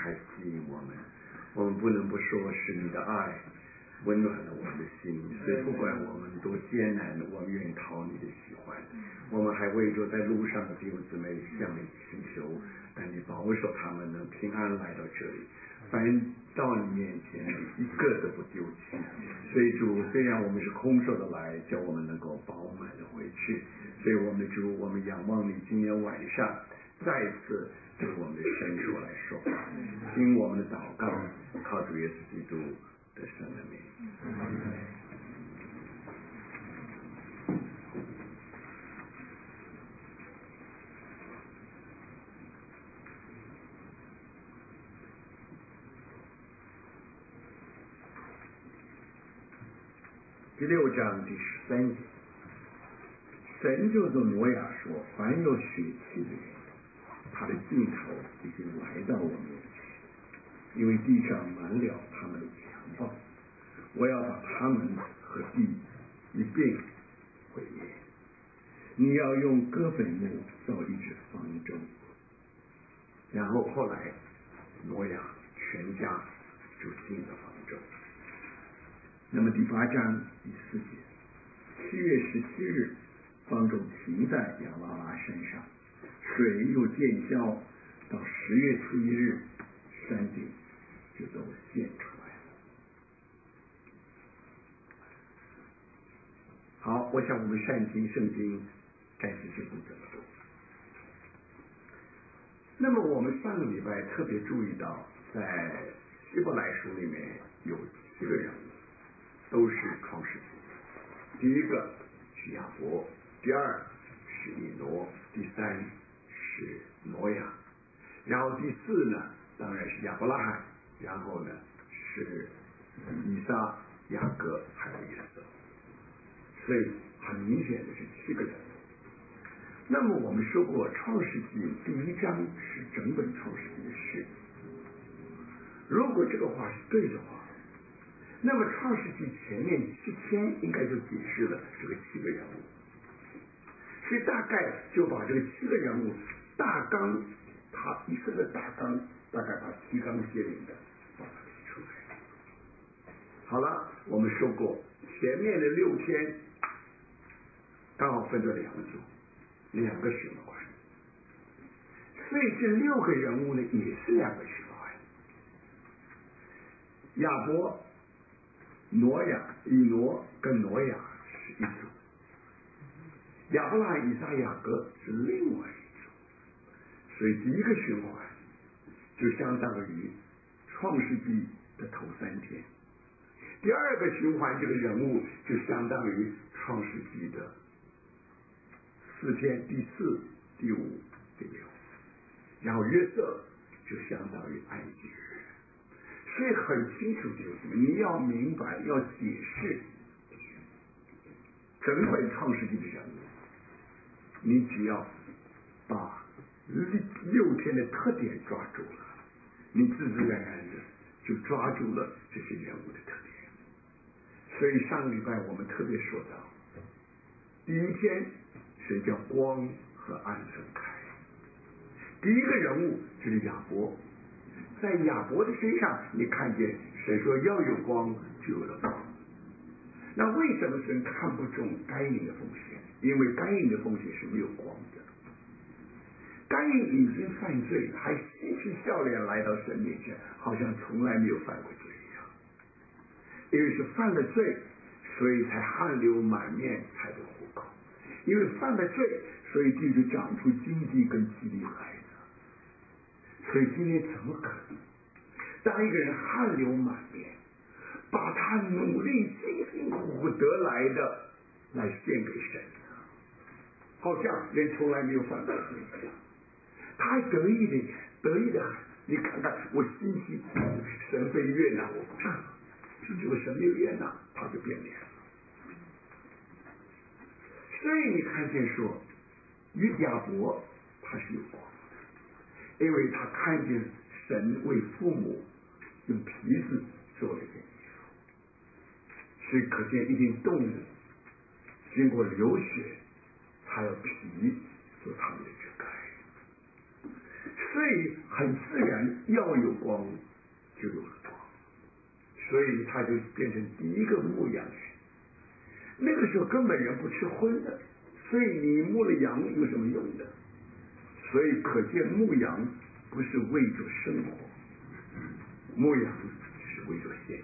太吸引我们，我们不能不说是你的爱温暖了我们的心，所以不管我们多艰难，我们愿意讨你的喜欢。我们还为着在路上的弟兄姊妹向你请求，但你保守他们能平安来到这里，凡到你面前一个都不丢弃。所以主，虽然我们是空手的来，叫我们能够饱满的回去。所以我们的主，我们仰望你今天晚上再次对我们的生活来说话，听我们的祷告，靠主耶稣基督的圣名。第6章第13节，神就对挪亚说：凡有血气的人，他的尽头已经来到我面前，因为地上满了他们的强暴，我要把他们和地一并毁灭。你要用哥本木造一只方舟。然后后来挪亚全家就进了方舟。那么第8章第4节，7月17日，方舟停在亚拉拉山上，水又见消，到10月初1日，山顶就都现出来了。好，我想我们善经圣经该是这步怎么做。那么我们上个礼拜特别注意到，在希伯来书里面有7个人物都是创世纪。第一个是亚伯，第二是以挪，第三是挪亚，然后第4呢当然是亚伯拉罕，然后呢是以撒、雅各还有约瑟。所以很明显的是7个人。那么我们说过，创世纪第1章是整本创世纪的事。如果这个话是对的话，那么创世纪前面7篇应该就解释了这个7个人物，所以大概就把这个7个人物大纲，他一生的大纲，大概把提纲挈领的把它提出来。好了，我们说过前面的6篇刚好分作2组，2个循环，所以这6个人物呢也是2个循环。亚伯、挪亚、以挪跟挪亚是一组，亚伯拉罕、以撒、雅各是另外一组。所以第一个循环就相当于创世纪的头3天，第二个循环这个人物就相当于创世纪的4天，第4、第5、第6，然后约瑟就相当于埃及人。所以很清楚就是什么，你要明白，要解释整本创世纪的人物，你只要把6天的特点抓住了，你自自然然的就抓住了这些人物的特点。所以上个礼拜我们特别说到，第1天神叫光和暗分开，第一个人物就是亚伯，在亚伯的身上你看见神说要有光就有了光。那为什么神看不中该隐的奉献？因为该隐的奉献是没有光的，该隐已经犯罪了，还嬉皮笑脸来到神面前，好像从来没有犯过罪一样。因为是犯了罪，所以才汗流满面才得糊口，因为犯了罪，所以地就长出荆棘跟蒺藜来的。所以今天怎么可能当一个人汗流满面，把他努力辛辛苦苦得来的来献给神呢？好像人从来没有犯过罪一样，他还得意的很，得意的很。你看看我心喜，神被悦纳，我不是，结果神没有悦纳，他就变脸了。所以你看见说，与亚伯他是有光的，因为他看见神为父母用皮子做了一件衣服，所以可见一定动物经过流血才有皮做他们的遮盖。所所以很自然要有光就有了光，所以他就变成第一个牧羊人。那个时候根本人不吃荤的，所以你牧了羊有什么用的？所以可见牧羊不是为着生活，牧羊是为着献祭。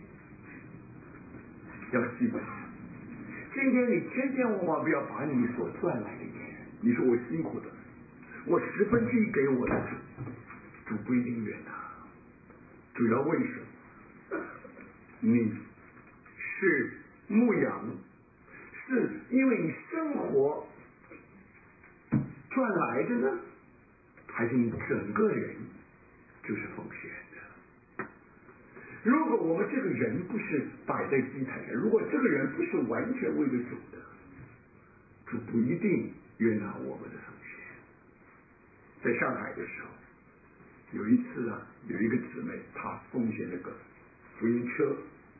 要记得，今天你千千万万不要把你所赚来的钱，你说我辛苦的，我1/10给我的主，主不一定悦纳。主要问什么？你是牧羊，是因为你生活赚来的呢，还是你整个人就是奉献的？如果我们这个人不是摆在祭坛上，如果这个人不是完全为了主的，主不一定悦纳我们的奉献。在上海的时候，有一次啊，有一个姊妹她奉献那个福音车。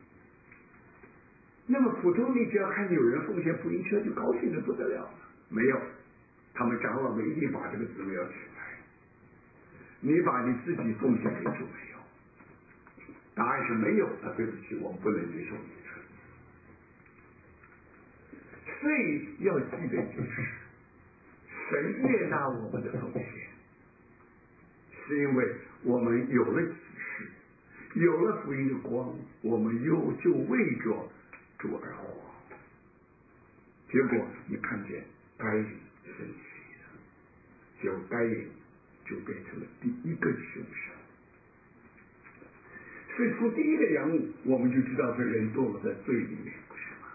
那么普通你只要看有人奉献福音车就高兴的不得了了，没有，他们长老们一定把这个姊妹要指派。你把你自己奉献给主没有？答案是没有，那对不起，我们不能接受你的。所以要记得一件事，神悦纳我们的奉献，是因为我们有了启示，有了福音的光，我们就为着主而活。结果你看见该隐生气了，结果该隐就变成了第一个凶手。所以从第一个人物我们就知道这人堕落在罪里面，不是吗？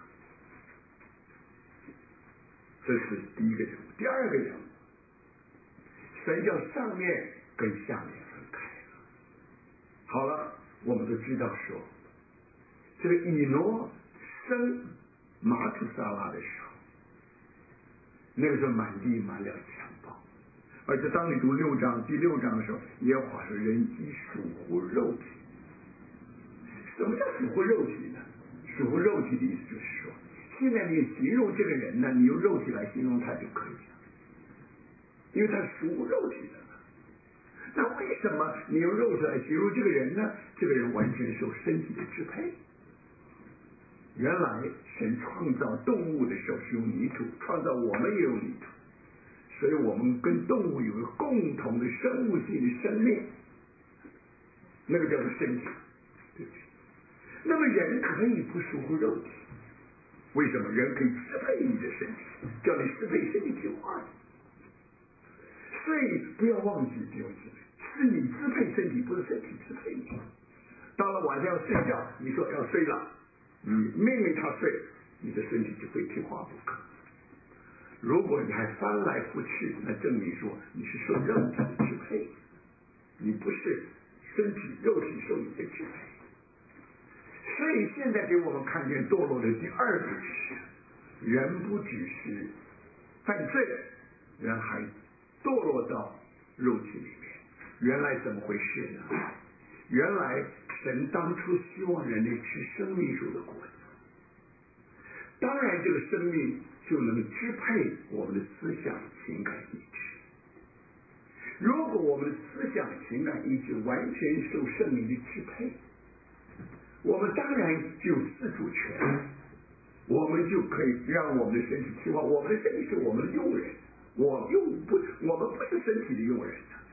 这是第一个人物。第二个人物，神叫上面跟下面分开了。好了，我们都知道说，这个以挪生马土撒拉的时候，那个时候满地满了强暴，而且当你读第六章的时候，耶和华说人既属乎肉体。什么叫属乎肉体呢？属乎肉体的意思就是说，现在你形容这个人呢，你用肉体来形容他就可以了，因为他属乎肉体的。那为什么你用肉体来形容这个人呢？这个人完全受身体的支配。原来神创造动物的时候是用泥土，创造我们也用泥土，所以我们跟动物有个共同的生物性的生命，那个叫做身体，对不对？那么人可以不属乎肉体，为什么？人可以支配你的身体，叫你支配身体听话的。所以不要忘记弟兄姊妹，是你支配身体，不是身体支配你。到了晚上要睡觉，你说要睡了，你命令他睡，你的身体就非听话不可。如果你还翻来覆去，那证明说你是受肉体的支配，你不是身体肉体受你的支配。所以现在给我们看见堕落的第二个是，人不只是犯罪，人还堕落到肉体里面。原来怎么回事呢？原来神当初希望人类吃生命树的果子，当然这个生命就能支配我们的思想情感意志。如果我们的思想情感意志完全受圣灵的支配，我们当然就有自主权，我们就可以让我们的身体听话。我们的身体是我们的佣人，我们不是身体的佣人的，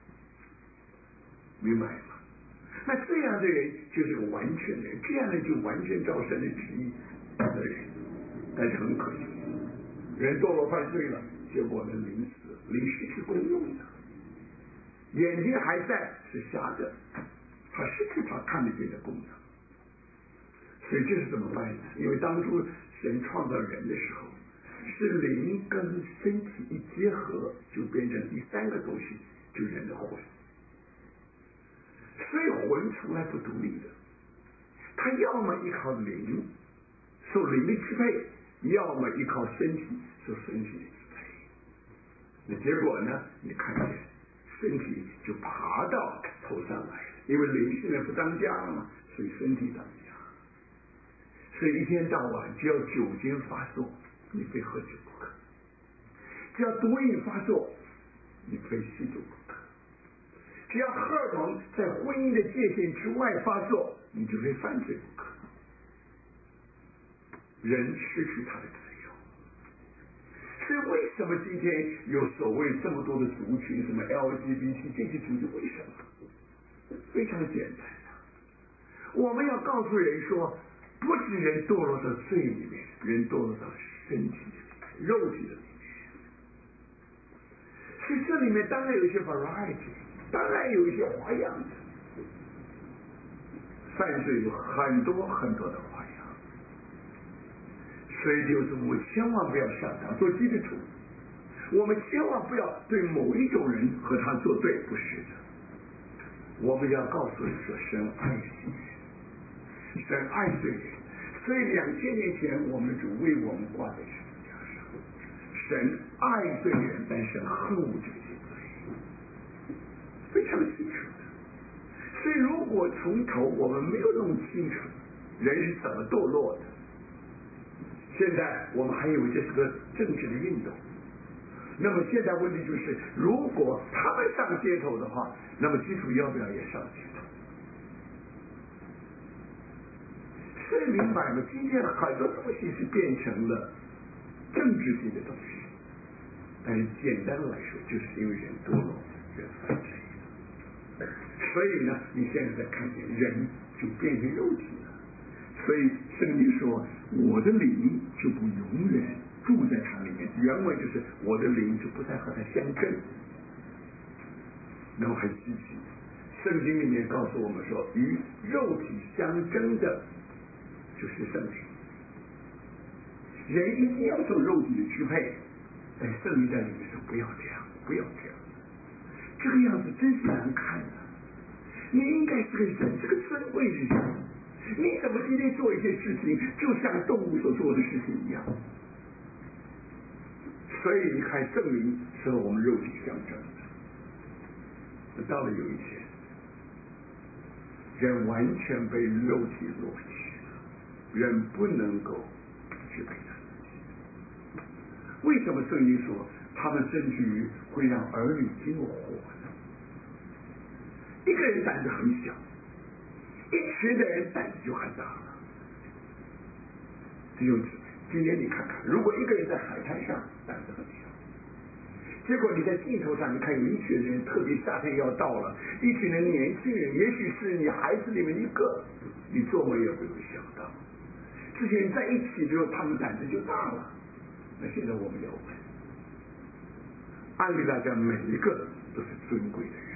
明白吗？那这样的人就是个完全的人，这样的人就完全照神的旨意的人。但是很可惜，人堕落犯罪了，结果呢灵死了，灵失去功用了，眼睛还在是瞎的，他失去他看得见的功能。所以这是怎么办呢？因为当初神创造人的时候，是灵跟身体一结合，就变成第三个东西，就人的魂。所以魂从来不独立的，他要么依靠灵，受灵的支配，要么依靠身体，受身体的支配。那结果呢？你看见身体就爬到头上来了，因为灵现在不当家了嘛，所以身体当家。所以一天到晚只要酒精发作，你非喝酒不可；只要毒瘾发作，你非吸毒不可。 只要荷尔蒙在婚姻的界限之外发作，你就非犯罪不可。人失去他的自由。所以为什么今天有所谓这么多的族群，什么 LGBT 这些族群？为什么？非常简单的，我们要告诉人说，不是人堕落到罪里面，人堕落到身体里面、肉体的里面。所以这里面当然有一些 variety， 当然有一些花样的。犯罪有很多很多的花样。所以就是我们千万不要上当做基督徒，我们千万不要对某一种人和他作对，不是的。我们要告诉人说，神爱世人，神爱罪人。所以2000年前我们主为我们挂在十字架上，神爱罪人，但神恨恶这些罪，非常清楚的。所以如果从头我们没有弄清楚人是怎么堕落的，现在我们还以为这是个政治的运动。那么现在问题就是，如果他们上街头的话，那么基督徒要不要也上街头？所以明白吗？今天很多东西是变成了政治性的东西，但是简单的来说，就是因为人堕落，人犯罪。所以呢，你现在看见人就变成肉体了。所以圣经说，我的灵就不永远住在他里面，原文就是我的灵就不再和他相争。那么很稀奇，圣经里面告诉我们说，与肉体相争的就是圣灵。人一定要受肉体的支配，但圣灵在里面说不要这样，不要这样，这个样子真是难看的。你应该是个人，是个尊贵的人，你怎么今天做一些事情就像动物所做的事情一样？所以你看，圣灵是和我们肉体相争的。到了有一天，人完全被肉体夺取了，人不能够支配他自己。为什么圣经说他们甚至于会让儿女经过火呢？一个人胆子很小，一群的人胆子就很大了。弟兄姊妹，今天你看看，如果一个人在海滩上胆子很小，结果你在镜头上，你看有一群人，特别夏天要到了，一群人年轻人，也许是你孩子里面一个，你做梦也不会想到，这些人在一起之后，他们胆子就大了。那现在我们要问，按理来讲，每一个都是尊贵的人，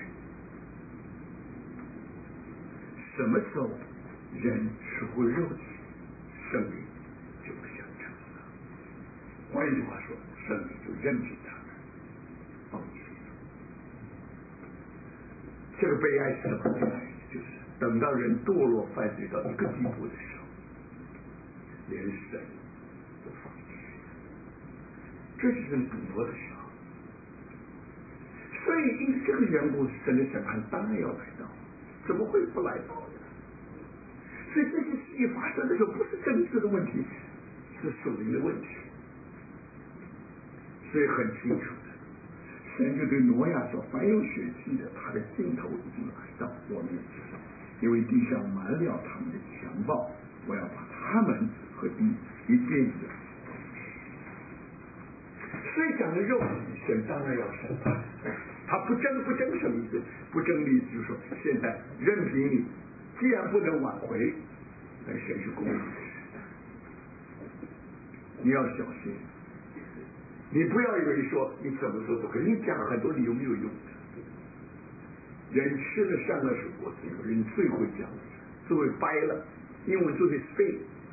什么时候人是会肉体，圣灵就不相争了。换一句话说，圣灵就任凭他们放弃了。这个悲哀是什么悲哀？就是等到人堕落犯罪到一个地步的时候，连神都放弃了，这就是很多的时候。所以因这个缘故，神的审判当然要来到，怎么会不来到呢？所以这些事情发生的时候，不是政治的问题，是属灵的问题。所以很清楚的，神就对挪亚说，凡有血气的，他的尽头已经来到我面前，因为地上满了他们的强暴，我要把他们和地一并的。所以讲的肉体，神当然要审判。他不争什么意思？不争的意思就是说，现在任凭你，既然不能挽回，但神是公义的，你要小心。你不要以为说你怎么说都可以，你讲很多理由没有用的。人吃了善恶树果子以后，人最会讲，最会掰了，英文最会 spin。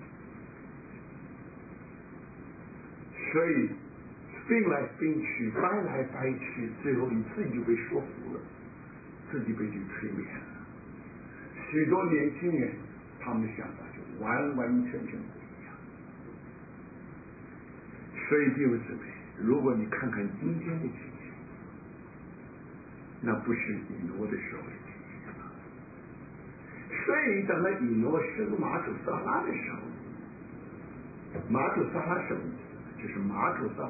所以spin来 spin 去，掰来掰去，最后你自己就被说服了，自己被去催眠了。许多年轻人，他们的想法就完完全全不一样。所以弟兄姊妹，如果你看看今天的情形，那不是以挪的时候的情形了。所以等到以挪生马土撒拉的时候，马土撒拉什么意思？就是马土撒拉